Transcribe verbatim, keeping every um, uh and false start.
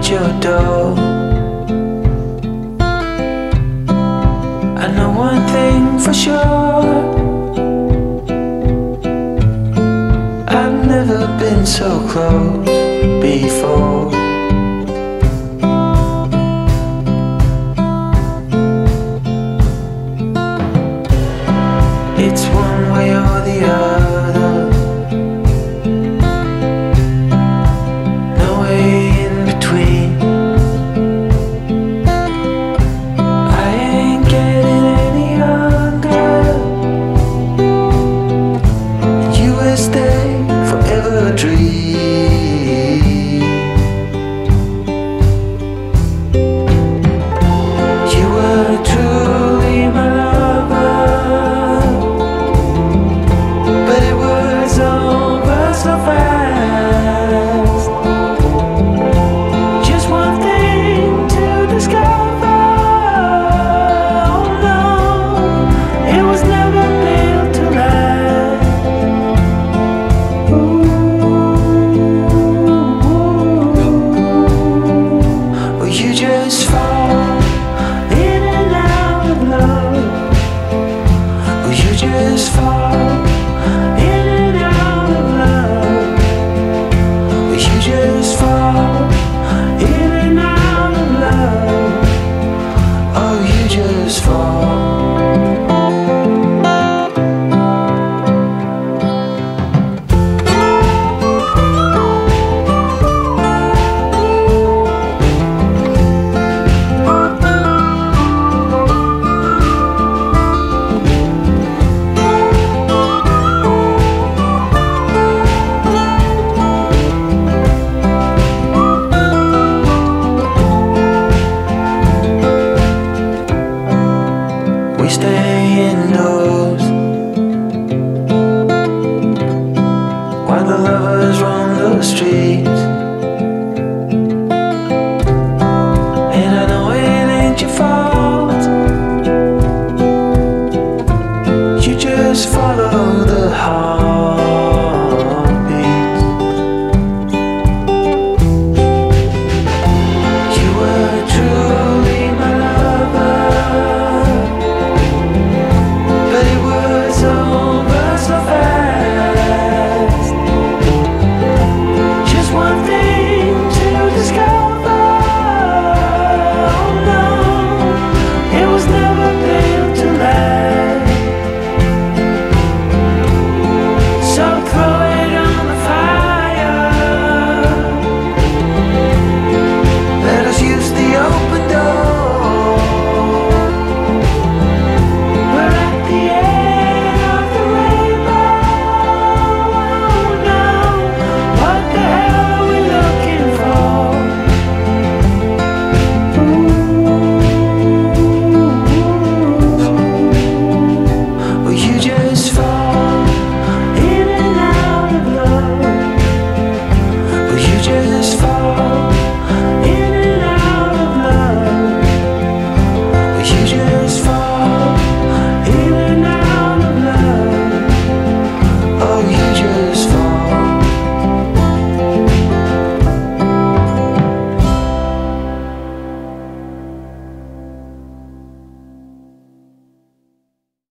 your door. I know one thing for sure, I've never been so close before. It's one way or the other, no way in between. I ain't getting any younger, and you will stay forever a dream. You were truly my lover, but it was over so fast. Just one thing to discover. Oh no, it was never built to last. Ooh, well, you just fall in and out of love. Well, you just fall in and out of love. Well, you just fall in and out of love. Oh, you just fall. We stay indoors while the lovers roam the streets.